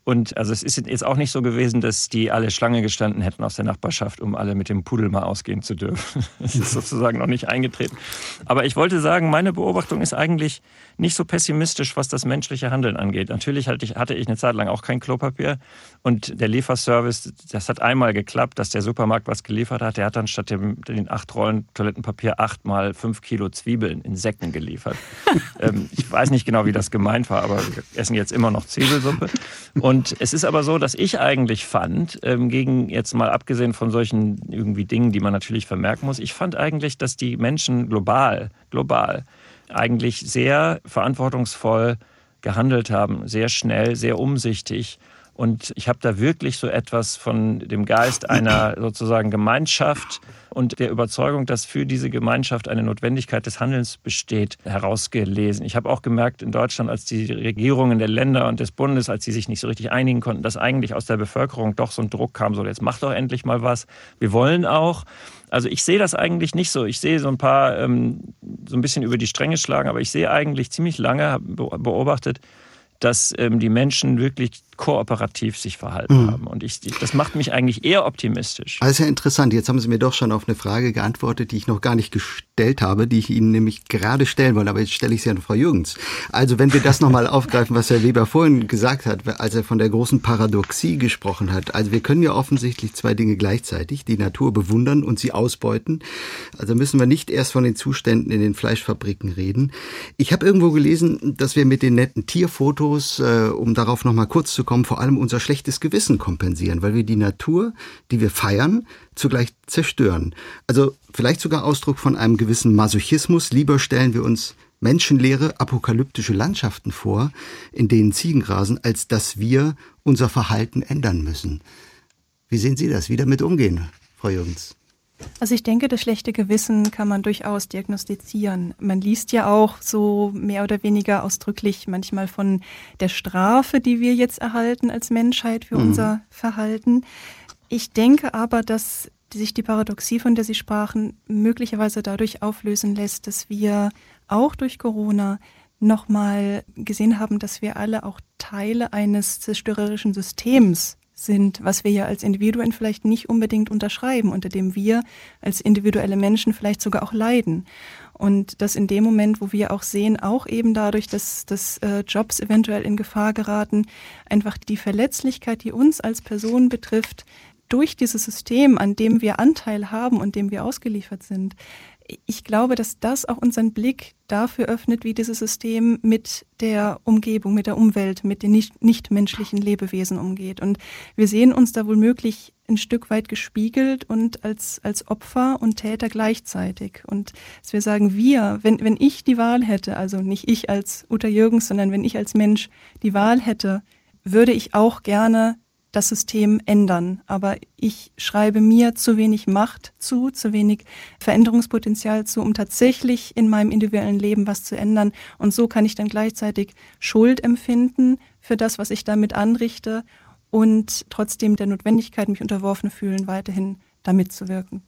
Und also es ist jetzt auch nicht so gewesen, dass die alle Schlange gestanden hätten aus der Nachbarschaft, um alle mit dem Pudel mal ausgehen zu dürfen. Das ist sozusagen noch nicht eingetreten. Aber ich wollte sagen, meine Beobachtung ist eigentlich nicht so pessimistisch, was das menschliche Handeln angeht. Natürlich hatte ich, hatte ich eine Zeit lang auch kein Klopapier. Und der Lieferservice, das hat einmal geklappt, dass der Supermarkt was geliefert hat. Der hat dann statt dem, den acht Rollen Toilettenpapier acht mal fünf Kilo Zwiebeln in Säcken geliefert. ähm, ich weiß nicht genau, wie das gemeint war, aber wir essen jetzt immer noch Zwiebelsuppe. Und Und es ist aber so, dass ich eigentlich fand, ähm, gegen jetzt mal abgesehen von solchen irgendwie Dingen, die man natürlich vermerken muss, ich fand eigentlich, dass die Menschen global, global eigentlich sehr verantwortungsvoll gehandelt haben, sehr schnell, sehr umsichtig. Und ich habe da wirklich so etwas von dem Geist einer sozusagen Gemeinschaft und der Überzeugung, dass für diese Gemeinschaft eine Notwendigkeit des Handelns besteht, herausgelesen. Ich habe auch gemerkt in Deutschland, als die Regierungen der Länder und des Bundes, als sie sich nicht so richtig einigen konnten, dass eigentlich aus der Bevölkerung doch so ein Druck kam, so jetzt macht doch endlich mal was. Wir wollen auch. Also ich sehe das eigentlich nicht so. Ich sehe so ein paar, ähm, so ein bisschen über die Stränge schlagen, aber ich sehe eigentlich ziemlich lange beobachtet, dass ähm, die Menschen wirklich kooperativ sich verhalten mhm. haben. Und ich, das macht mich eigentlich eher optimistisch. Also ja interessant. Jetzt haben Sie mir doch schon auf eine Frage geantwortet, die ich noch gar nicht gestellt habe, die ich Ihnen nämlich gerade stellen wollte. Aber jetzt stelle ich sie an Frau Jürgens. Also wenn wir das nochmal aufgreifen, was Herr Weber vorhin gesagt hat, als er von der großen Paradoxie gesprochen hat. Also wir können ja offensichtlich zwei Dinge gleichzeitig, die Natur bewundern und sie ausbeuten. Also müssen wir nicht erst von den Zuständen in den Fleischfabriken reden. Ich habe irgendwo gelesen, dass wir mit den netten Tierfotos, äh, um darauf nochmal kurz zu kommen, vor allem unser schlechtes Gewissen kompensieren, weil wir die Natur, die wir feiern, zugleich zerstören. Also vielleicht sogar Ausdruck von einem gewissen Masochismus. Lieber stellen wir uns menschenleere, apokalyptische Landschaften vor, in denen Ziegen grasen, als dass wir unser Verhalten ändern müssen. Wie sehen Sie das? Wie damit umgehen, Frau Jürgens? Also ich denke, das schlechte Gewissen kann man durchaus diagnostizieren. Man liest ja auch so mehr oder weniger ausdrücklich manchmal von der Strafe, die wir jetzt erhalten als Menschheit für mhm. unser Verhalten. Ich denke aber, dass sich die Paradoxie, von der Sie sprachen, möglicherweise dadurch auflösen lässt, dass wir auch durch Corona nochmal gesehen haben, dass wir alle auch Teile eines zerstörerischen Systems sind, was wir ja als Individuen vielleicht nicht unbedingt unterschreiben, unter dem wir als individuelle Menschen vielleicht sogar auch leiden. Und dass in dem Moment, wo wir auch sehen, auch eben dadurch, dass, dass äh, Jobs eventuell in Gefahr geraten, einfach die Verletzlichkeit, die uns als Person betrifft, durch dieses System, an dem wir Anteil haben und dem wir ausgeliefert sind. Ich glaube, dass das auch unseren Blick dafür öffnet, wie dieses System mit der Umgebung, mit der Umwelt, mit den nicht, nichtmenschlichen Lebewesen umgeht. Und wir sehen uns da womöglich ein Stück weit gespiegelt und als, als Opfer und Täter gleichzeitig. Und dass wir sagen, wir, wenn, wenn ich die Wahl hätte, also nicht ich als Uta Jürgens, sondern wenn ich als Mensch die Wahl hätte, würde ich auch gerne das System ändern. Aber ich schreibe mir zu wenig Macht zu, zu wenig Veränderungspotenzial zu, um tatsächlich in meinem individuellen Leben was zu ändern. Und so kann ich dann gleichzeitig Schuld empfinden für das, was ich damit anrichte und trotzdem der Notwendigkeit, mich unterworfen fühlen, weiterhin da mitzuwirken.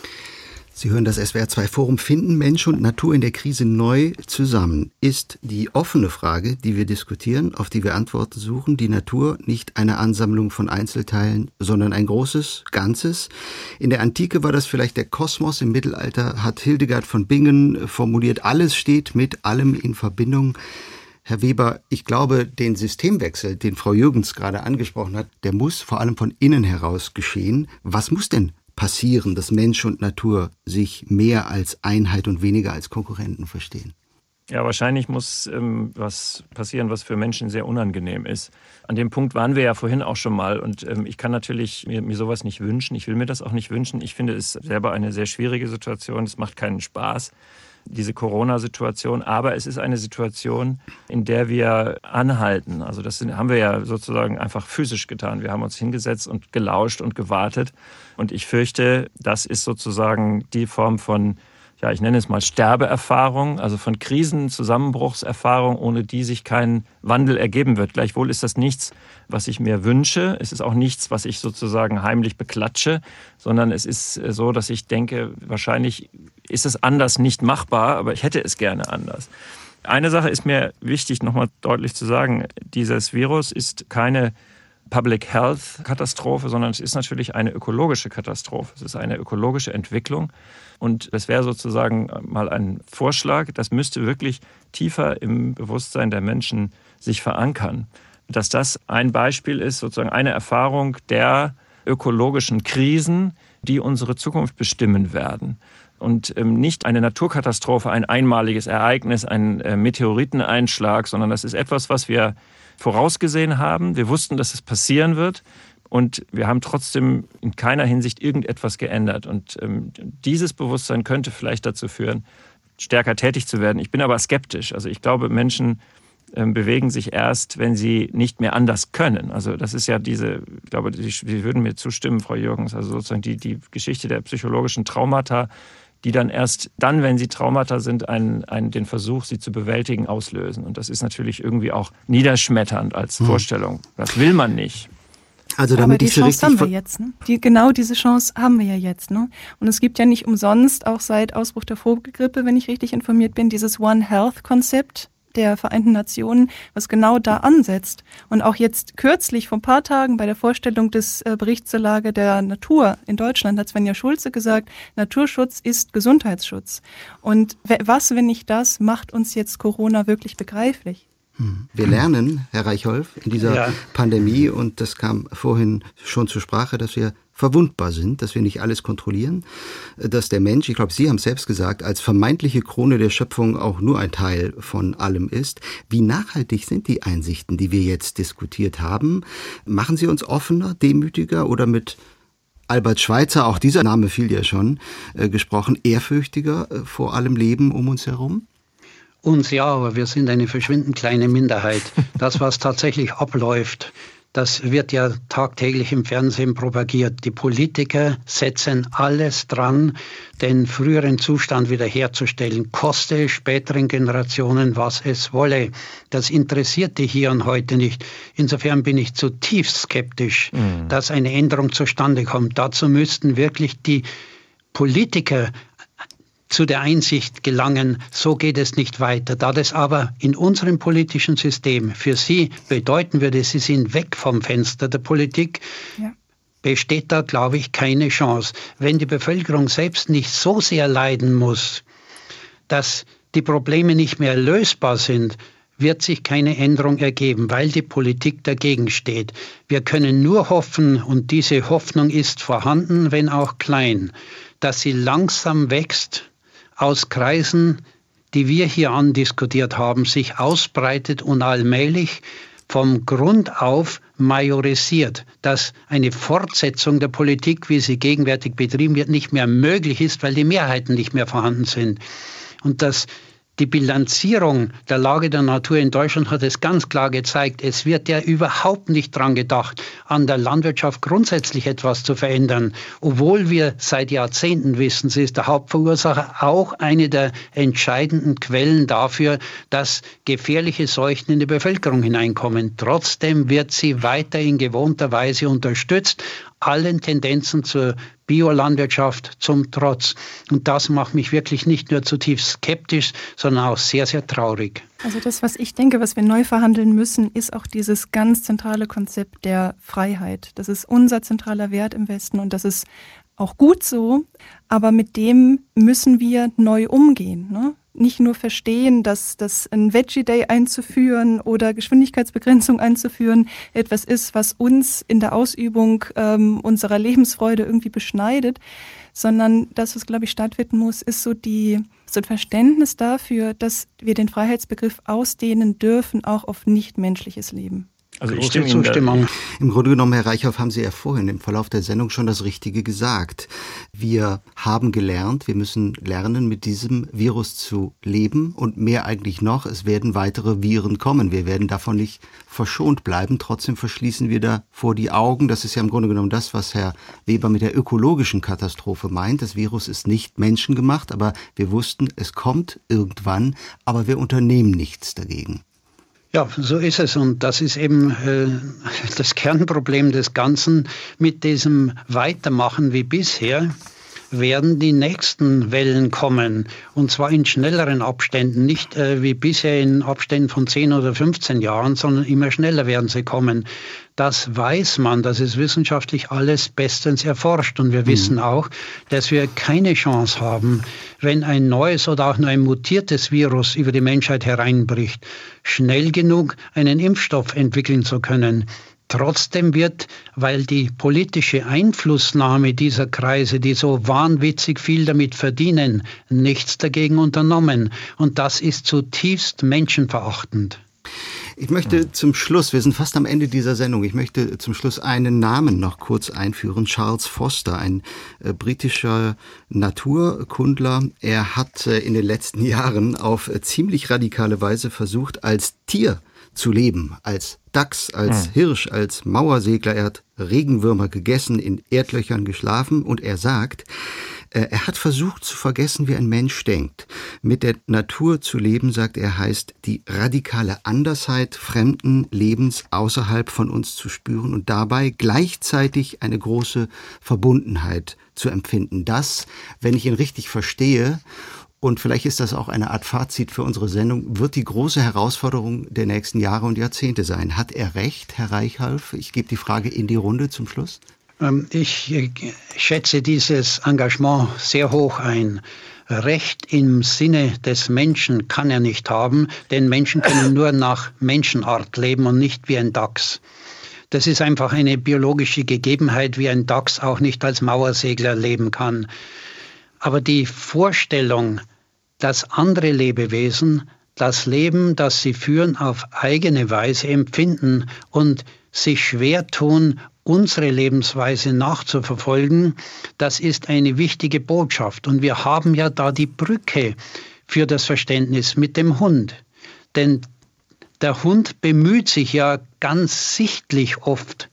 Sie hören das S W R zwei Forum. Finden Mensch und Natur in der Krise neu zusammen? Ist die offene Frage, die wir diskutieren, auf die wir Antworten suchen. Die Natur nicht eine Ansammlung von Einzelteilen, sondern ein großes Ganzes. In der Antike war das vielleicht der Kosmos. Im Mittelalter hat Hildegard von Bingen formuliert, alles steht mit allem in Verbindung. Herr Weber, ich glaube, den Systemwechsel, den Frau Jürgens gerade angesprochen hat, der muss vor allem von innen heraus geschehen. Was muss denn passieren, dass Mensch und Natur sich mehr als Einheit und weniger als Konkurrenten verstehen? Ja, wahrscheinlich muss ähm, was passieren, was für Menschen sehr unangenehm ist. An dem Punkt waren wir ja vorhin auch schon mal und ähm, ich kann natürlich mir, mir sowas nicht wünschen. Ich will mir das auch nicht wünschen. Ich finde es selber eine sehr schwierige Situation. Es macht keinen Spaß, diese Corona-Situation. Aber es ist eine Situation, in der wir anhalten. Also das sind, haben wir ja sozusagen einfach physisch getan. Wir haben uns hingesetzt und gelauscht und gewartet. Und ich fürchte, das ist sozusagen die Form von, ja, ich nenne es mal Sterbeerfahrung, also von Krisenzusammenbruchserfahrung, ohne die sich kein Wandel ergeben wird. Gleichwohl ist das nichts, was ich mir wünsche. Es ist auch nichts, was ich sozusagen heimlich beklatsche, sondern es ist so, dass ich denke, wahrscheinlich ist es anders nicht machbar, aber ich hätte es gerne anders. Eine Sache ist mir wichtig, nochmal deutlich zu sagen. Dieses Virus ist keine Public Health Katastrophe, sondern es ist natürlich eine ökologische Katastrophe. Es ist eine ökologische Entwicklung. Und das wäre sozusagen mal ein Vorschlag, das müsste wirklich tiefer im Bewusstsein der Menschen sich verankern. Dass das ein Beispiel ist, sozusagen eine Erfahrung der ökologischen Krisen, die unsere Zukunft bestimmen werden. Und ähm, nicht eine Naturkatastrophe, ein einmaliges Ereignis, ein äh, Meteoriteneinschlag, sondern das ist etwas, was wir vorausgesehen haben. Wir wussten, dass es passieren wird und wir haben trotzdem in keiner Hinsicht irgendetwas geändert. Und ähm, dieses Bewusstsein könnte vielleicht dazu führen, stärker tätig zu werden. Ich bin aber skeptisch. Also ich glaube, Menschen ähm, bewegen sich erst, wenn sie nicht mehr anders können. Also das ist ja diese, ich glaube, Sie würden mir zustimmen, Frau Jürgens, also sozusagen die, die Geschichte der psychologischen Traumata, die dann erst dann, wenn sie Traumata sind, einen, einen, den Versuch, sie zu bewältigen, auslösen. Und das ist natürlich irgendwie auch niederschmetternd als hm. Vorstellung. Das will man nicht. Also damit Aber die Chance haben wir jetzt. Ne? Die, genau diese Chance haben wir ja jetzt. Ne? Und es gibt ja nicht umsonst, auch seit Ausbruch der Vogelgrippe, wenn ich richtig informiert bin, dieses One Health-Konzept der Vereinten Nationen, was genau da ansetzt. Und auch jetzt kürzlich, vor ein paar Tagen, bei der Vorstellung des äh, Berichts zur Lage der Natur in Deutschland, hat Svenja Schulze gesagt, Naturschutz ist Gesundheitsschutz. Und was, wenn nicht das, macht uns jetzt Corona wirklich begreiflich? Wir lernen, Herr Reichholf, in dieser ja. Pandemie, und das kam vorhin schon zur Sprache, dass wir verwundbar sind, dass wir nicht alles kontrollieren, dass der Mensch, ich glaube, Sie haben es selbst gesagt, als vermeintliche Krone der Schöpfung auch nur ein Teil von allem ist. Wie nachhaltig sind die Einsichten, die wir jetzt diskutiert haben? Machen sie uns offener, demütiger oder mit Albert Schweitzer, auch dieser Name fiel ja schon, äh, gesprochen, ehrfürchtiger äh, vor allem Leben um uns herum? Uns ja, aber wir sind eine verschwindend kleine Minderheit. Das, was tatsächlich abläuft, das wird ja tagtäglich im Fernsehen propagiert. Die Politiker setzen alles dran, den früheren Zustand wiederherzustellen, koste späteren Generationen, was es wolle. Das interessiert die hier und heute nicht. Insofern bin ich zutiefst skeptisch, mhm. dass eine Änderung zustande kommt. Dazu müssten wirklich die Politiker zu der Einsicht gelangen, so geht es nicht weiter. Da das aber in unserem politischen System für Sie bedeuten würde, Sie sind weg vom Fenster der Politik, ja. besteht da, glaube ich, keine Chance. Wenn die Bevölkerung selbst nicht so sehr leiden muss, dass die Probleme nicht mehr lösbar sind, wird sich keine Änderung ergeben, weil die Politik dagegen steht. Wir können nur hoffen, und diese Hoffnung ist vorhanden, wenn auch klein, dass sie langsam wächst, aus Kreisen, die wir hier andiskutiert haben, sich ausbreitet und allmählich vom Grund auf majorisiert, dass eine Fortsetzung der Politik, wie sie gegenwärtig betrieben wird, nicht mehr möglich ist, weil die Mehrheiten nicht mehr vorhanden sind. Und dass die Bilanzierung der Lage der Natur in Deutschland hat es ganz klar gezeigt, es wird ja überhaupt nicht dran gedacht, an der Landwirtschaft grundsätzlich etwas zu verändern. Obwohl wir seit Jahrzehnten wissen, sie ist der Hauptverursacher, auch eine der entscheidenden Quellen dafür, dass gefährliche Seuchen in die Bevölkerung hineinkommen. Trotzdem wird sie weiter in gewohnter Weise unterstützt, allen Tendenzen zur Biolandwirtschaft zum Trotz. Und das macht mich wirklich nicht nur zutiefst skeptisch, sondern auch sehr, sehr traurig. Also das, was ich denke, was wir neu verhandeln müssen, ist auch dieses ganz zentrale Konzept der Freiheit. Das ist unser zentraler Wert im Westen und das ist auch gut so, aber mit dem müssen wir neu umgehen, ne? Nicht nur verstehen, dass das ein Veggie Day einzuführen oder Geschwindigkeitsbegrenzung einzuführen etwas ist, was uns in der Ausübung ähm, unserer Lebensfreude irgendwie beschneidet, sondern das, was, glaube ich, stattfinden muss, ist so die so ein Verständnis dafür, dass wir den Freiheitsbegriff ausdehnen dürfen, auch auf nichtmenschliches Leben. Also ich stimme Zustimmung. Im Grunde genommen, Herr Reichholf, haben Sie ja vorhin im Verlauf der Sendung schon das Richtige gesagt. Wir haben gelernt, wir müssen lernen, mit diesem Virus zu leben und mehr eigentlich noch, es werden weitere Viren kommen. Wir werden davon nicht verschont bleiben. Trotzdem verschließen wir davor die Augen. Das ist ja im Grunde genommen das, was Herr Weber mit der ökologischen Katastrophe meint. Das Virus ist nicht menschengemacht, aber wir wussten, es kommt irgendwann, aber wir unternehmen nichts dagegen. Ja, so ist es und das ist eben äh, das Kernproblem des Ganzen mit diesem Weitermachen wie bisher. werden die nächsten Wellen kommen. Und zwar in schnelleren Abständen, nicht äh, wie bisher in Abständen von zehn oder fünfzehn Jahren, sondern immer schneller werden sie kommen. Das weiß man, das ist wissenschaftlich alles bestens erforscht. Und wir mhm. wissen auch, dass wir keine Chance haben, wenn ein neues oder auch nur ein mutiertes Virus über die Menschheit hereinbricht, schnell genug einen Impfstoff entwickeln zu können. Trotzdem wird, weil die politische Einflussnahme dieser Kreise, die so wahnwitzig viel damit verdienen, nichts dagegen unternommen. Und das ist zutiefst menschenverachtend. Ich möchte zum Schluss, wir sind fast am Ende dieser Sendung, ich möchte zum Schluss einen Namen noch kurz einführen. Charles Foster, ein äh, britischer Naturkundler. Er hat äh, in den letzten Jahren auf äh, ziemlich radikale Weise versucht, als Tier zu leben, als Dachs, als hm. Hirsch, als Mauersegler. Er hat Regenwürmer gegessen, in Erdlöchern geschlafen und er sagt, er hat versucht zu vergessen, wie ein Mensch denkt. Mit der Natur zu leben, sagt er, heißt die radikale Andersheit fremden Lebens außerhalb von uns zu spüren und dabei gleichzeitig eine große Verbundenheit zu empfinden. Das, wenn ich ihn richtig verstehe, und vielleicht ist das auch eine Art Fazit für unsere Sendung, wird die große Herausforderung der nächsten Jahre und Jahrzehnte sein. Hat er recht, Herr Reichalf? Ich gebe die Frage in die Runde zum Schluss. Ich schätze dieses Engagement sehr hoch ein. Recht im Sinne des Menschen kann er nicht haben, denn Menschen können nur nach Menschenart leben und nicht wie ein Dachs. Das ist einfach eine biologische Gegebenheit, wie ein Dachs auch nicht als Mauersegler leben kann. Aber die Vorstellung, dass andere Lebewesen das Leben, das sie führen, auf eigene Weise empfinden und sich schwer tun, unsere Lebensweise nachzuverfolgen, das ist eine wichtige Botschaft. Und wir haben ja da die Brücke für das Verständnis mit dem Hund. Denn der Hund bemüht sich ja ganz sichtlich oft,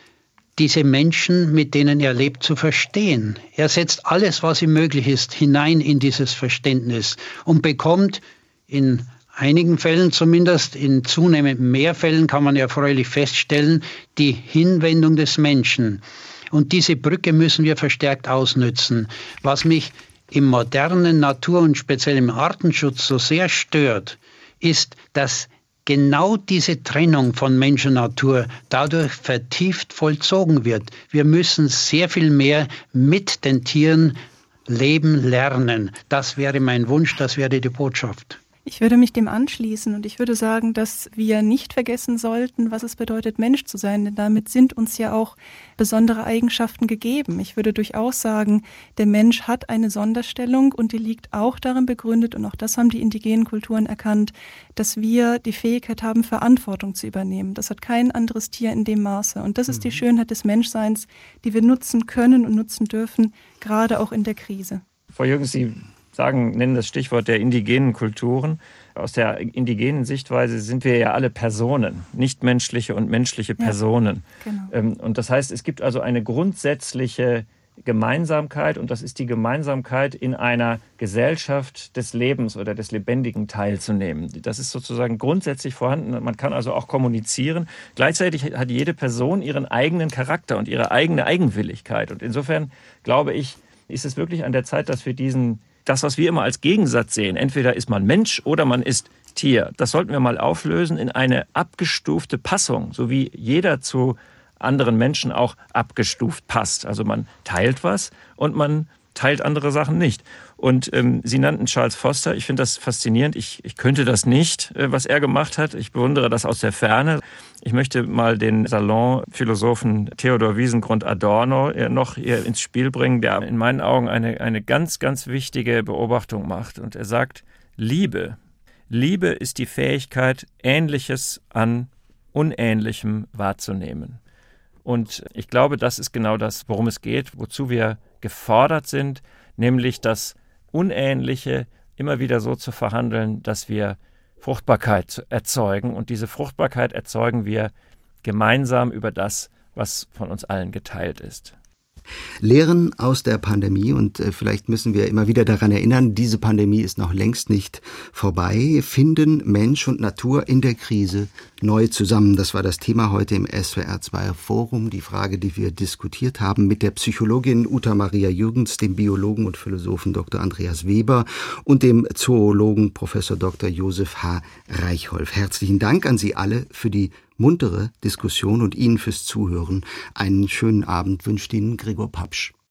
diese Menschen, mit denen er lebt, zu verstehen. Er setzt alles, was ihm möglich ist, hinein in dieses Verständnis und bekommt in einigen Fällen zumindest, in zunehmend mehr Fällen kann man ja erfreulich feststellen, die Hinwendung des Menschen. Und diese Brücke müssen wir verstärkt ausnützen. Was mich im modernen Natur- und speziell im Artenschutz so sehr stört, ist, dass genau diese Trennung von Mensch und Natur dadurch vertieft vollzogen wird. Wir müssen sehr viel mehr mit den Tieren leben lernen. Das wäre mein Wunsch, das wäre die Botschaft. Ich würde mich dem anschließen und ich würde sagen, dass wir nicht vergessen sollten, was es bedeutet, Mensch zu sein, denn damit sind uns ja auch besondere Eigenschaften gegeben. Ich würde durchaus sagen, der Mensch hat eine Sonderstellung und die liegt auch darin begründet, und auch das haben die indigenen Kulturen erkannt, dass wir die Fähigkeit haben, Verantwortung zu übernehmen. Das hat kein anderes Tier in dem Maße. Und das ist die Schönheit des Menschseins, die wir nutzen können und nutzen dürfen, gerade auch in der Krise. Frau Jürgens, Sie sagen, nennen das Stichwort der indigenen Kulturen. Aus der indigenen Sichtweise sind wir ja alle Personen, nichtmenschliche und menschliche Personen. Ja, genau. Und das heißt, es gibt also eine grundsätzliche Gemeinsamkeit und das ist die Gemeinsamkeit, in einer Gesellschaft des Lebens oder des Lebendigen teilzunehmen. Das ist sozusagen grundsätzlich vorhanden. Man kann also auch kommunizieren. Gleichzeitig hat jede Person ihren eigenen Charakter und ihre eigene Eigenwilligkeit. Und insofern glaube ich, ist es wirklich an der Zeit, dass wir diesen Das, was wir immer als Gegensatz sehen, entweder ist man Mensch oder man ist Tier, das sollten wir mal auflösen in eine abgestufte Passung, so wie jeder zu anderen Menschen auch abgestuft passt. Also man teilt was und man teilt andere Sachen nicht. Und ähm, Sie nannten Charles Foster. Ich finde das faszinierend. Ich, ich könnte das nicht, äh, was er gemacht hat. Ich bewundere das aus der Ferne. Ich möchte mal den Salonphilosophen Theodor Wiesengrund-Adorno äh, noch hier ins Spiel bringen, der in meinen Augen eine, eine ganz, ganz wichtige Beobachtung macht. Und er sagt, Liebe. Liebe ist die Fähigkeit, Ähnliches an Unähnlichem wahrzunehmen. Und ich glaube, das ist genau das, worum es geht, wozu wir gefordert sind, nämlich das Unähnliche immer wieder so zu verhandeln, dass wir Fruchtbarkeit erzeugen. Und diese Fruchtbarkeit erzeugen wir gemeinsam über das, was von uns allen geteilt ist. Lehren aus der Pandemie, und äh, vielleicht müssen wir immer wieder daran erinnern, diese Pandemie ist noch längst nicht vorbei. Finden Mensch und Natur in der Krise neu zusammen? Das war das Thema heute im S W R zwei Forum. Die Frage, die wir diskutiert haben mit der Psychologin Uta Maria Jürgens, dem Biologen und Philosophen Doktor Andreas Weber und dem Zoologen Professor Doktor Josef H. Reichholf. Herzlichen Dank an Sie alle für die muntere Diskussion und Ihnen fürs Zuhören. Einen schönen Abend wünscht Ihnen Gregor Papsch.